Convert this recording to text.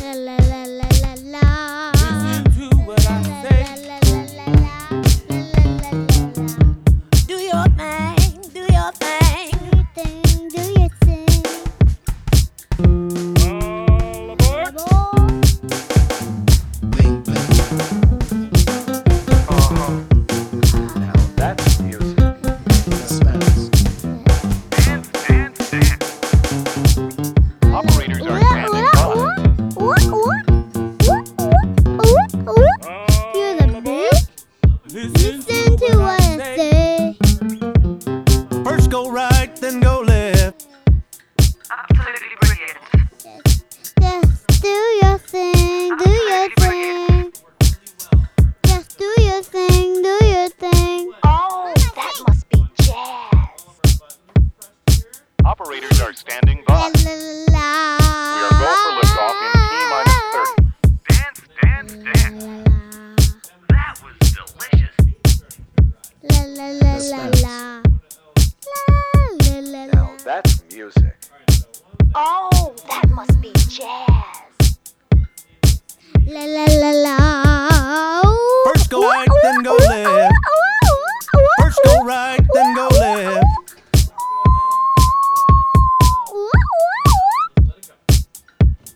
La la la la la. Listen to what I say. La la la la la. Do your thing, do your thing. Do your thing. All aboard. Bling, bling. Now that's music. Suspense. Operators are standing by. You're the best. Listen Listen to what I say. First go right, then go left. Absolutely brilliant. Just do your thing, do your thing. Just do your thing, do your thing. Oh, that must be jazz. Operators are standing La by. la la. We are go for liftoff in T-minus 30. Dance, dance, dance. That was delicious. La la la la la. La la la Now la. that's music. Oh, that must be jazz.